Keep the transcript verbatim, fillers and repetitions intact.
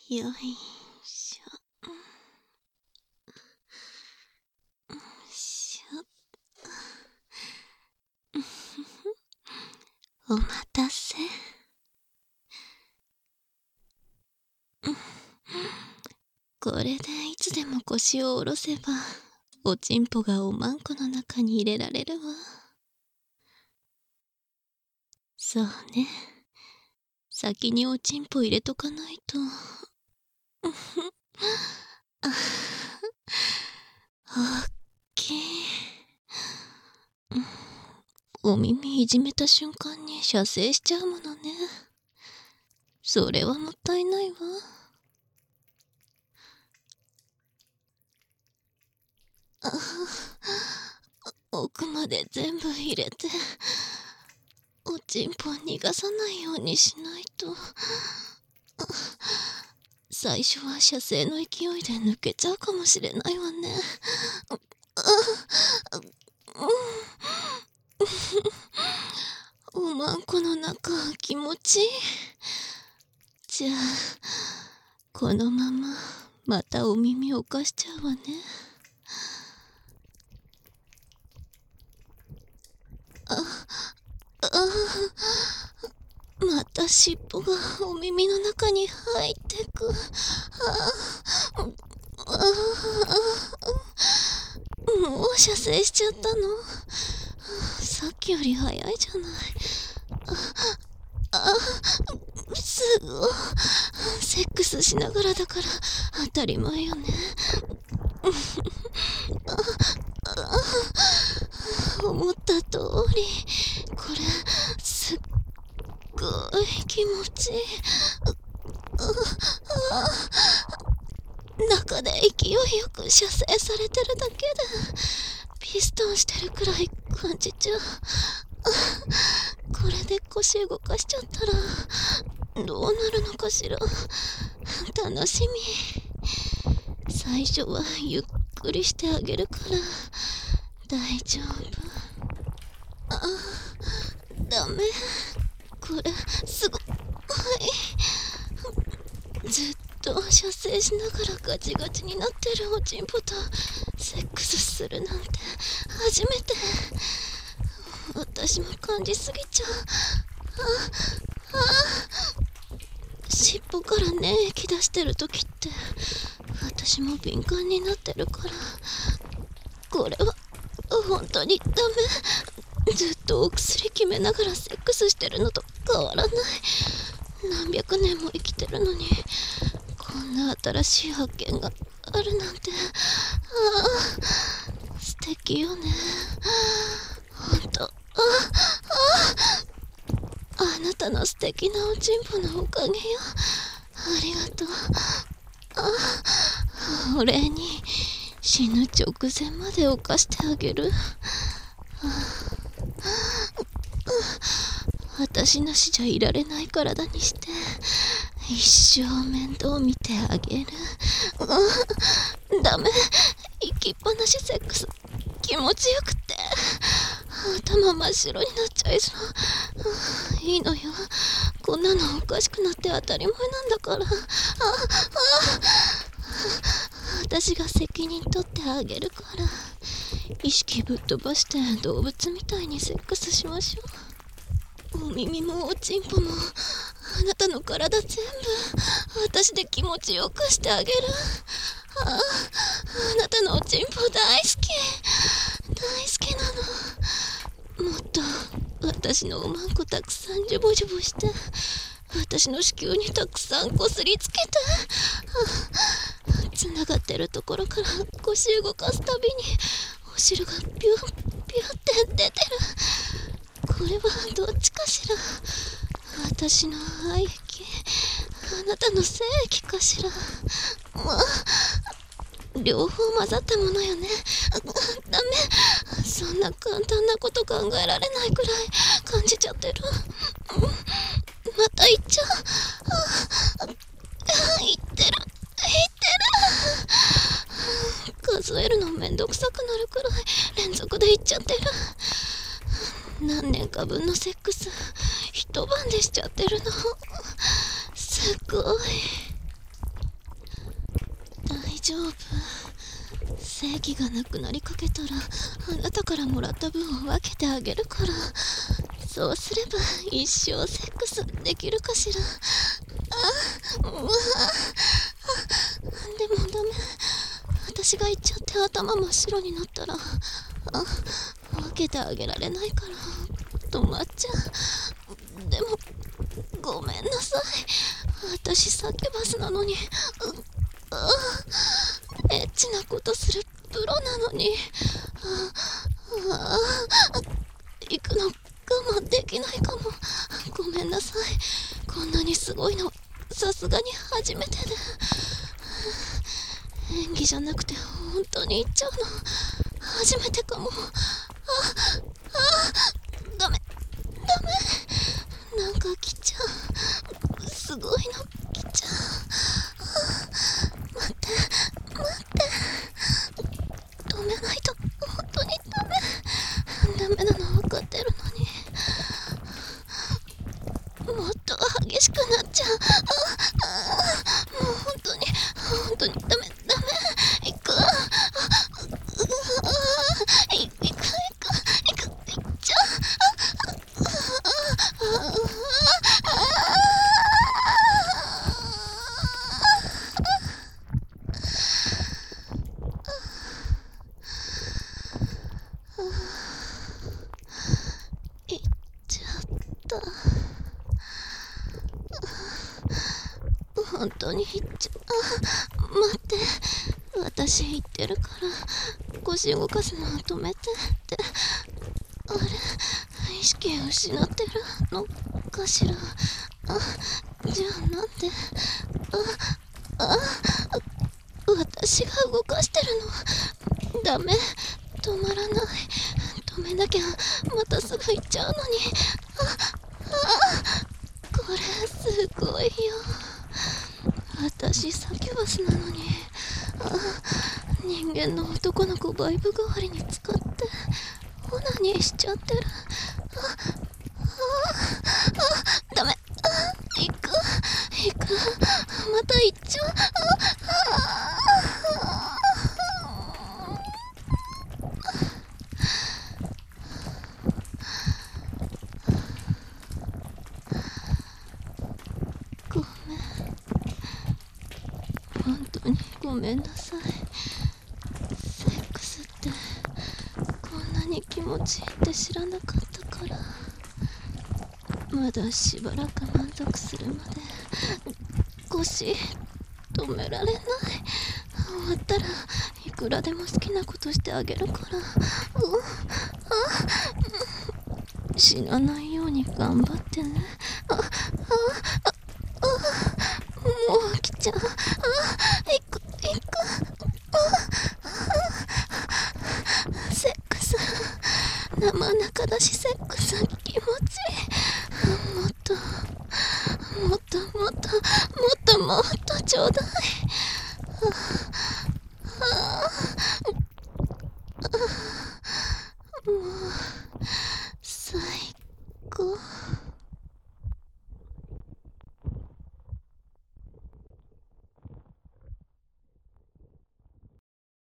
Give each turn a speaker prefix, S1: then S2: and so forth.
S1: よいしょ。よいしょ。お待たせ。これでいつでも腰を下ろせば、おちんぽがおまんこの中に入れられるわ。そうね。先におちんぽ入れとかないと。あ、おっきい。お耳いじめた瞬間に射精しちゃうものね。それはもったいないわ。あ、奥まで全部入れて、おちんぽ逃がさないようにしないと。最初は射精の勢いで抜けちゃうかもしれないわね。おまんこの中気持ちいい。じゃあこのまままたお耳をかしちゃうわね。ああ、また尻尾がお耳の中に入ってく。ああ、もう射精しちゃったの？さっきより早いじゃない。ああ、すごい。セックスしながらだから当たり前よね。思った通り、これすっごい気持ちいい。中で勢いよく射精されてるだけでピストンしてるくらい感じちゃう。これで腰動かしちゃったらどうなるのかしら。楽しみ。最初はゆっくりしてあげるから大丈夫。あ、ダメ。これすごい。ずっと射精しながらガチガチになってるおちんぽとセックスするなんて初めて。私も感じすぎちゃう。ああ、尻尾から粘液出してる時って私も敏感になってるから、これは本当にダメ。ずっとお薬決めながらセックスしてるのと変わらない。何百年も生きてるのにこんな新しい発見があるなんて。ああ、素敵よね。ほんと。ああ、あなたの素敵なおちんぽのおかげよ。ありがとう。あ、お礼に死ぬ直前まで犯してあげる。私なしじゃいられない体にして一生面倒見てあげる。ダメ。行きっぱなしセックス気持ちよくて頭真っ白になっちゃいそう。いいのよ。こんなのおかしくなって当たり前なんだから。ああ、私が責任取ってあげるから、意識ぶっ飛ばして動物みたいにセックスしましょう。お耳もおちんぽもあなたの体全部私で気持ちよくしてあげる。ああ、あなたのおちんぽ大好き大好きなの。もっと私のおまんこたくさんジュボジュボして、私の子宮にたくさんこすりつけて、つながってるところから腰動かすたびにお汁がピュッピュッって出てる。これはどっちかしら。私の愛液、あなたの精液かしら。まあ、両方混ざったものよね。ダメ。そんな簡単なこと考えられないくらい感じちゃってる。また行っちゃう。あ、行ってる行ってる。数えるのめんどくさくなるくらい連続で行っちゃってる。何年か分のセックス一晩でしちゃってるの。すごい。 丈夫。正義がなくなりかけたらあなたからもらった分を分けてあげるから。そうすれば一生セックスできるかしら。あ、うわあ、でもダメ。私が言っちゃって頭真っ白になったら、あ、分けてあげられないから止まっちゃう。でもごめんなさい。私サキュバスなのに、ああ、エッチなことするプロなのに、ああ、行くの我慢できないかも。ごめんなさい。こんなにすごいのさすがに初めてで。演技じゃなくて本当に行っちゃうの初めてかも。ああ、ダメダメ、なんか来ちゃう。すごいの来ちゃう。待って待って、止めないと。本当にダメダメなの分かってるのに、もっと激しくなっちゃう。ああ、もう本当に本当にダメダメ。行く、ああ、い行く行く行く行っちゃう。ああ、あ行っちゃった。本当に行っちゃう。あ、待って、私言ってるから腰動かすのを止めてって。あれ、意識失ってるのかしら。あ、じゃあなんで。ああ、私が動かしてるの。ダメ、止まらない。止めなきゃまたすぐ行っちゃうのに。ああ、これすごいよ。私サキュバスなのに、あ、人間の男の子バイブ代わりに使ってオナニーしちゃってる。あああ、ダメ。あ、行く行く、また行っちゃう。ああごめん、本当にごめんなさい。セックスってこんなに気持ちいいって知らなかったから、まだしばらく満足するまで腰止められない。終わったらいくらでも好きなことしてあげるから。うん、あ、うん、死なないように頑張ってね。あ、あ、あ、あ、もう来ちゃう。あ、行く行く。あ、セックス生中だし、セックス気持ちいい。もっともっともっともっともっとちょうだい。あああ、もう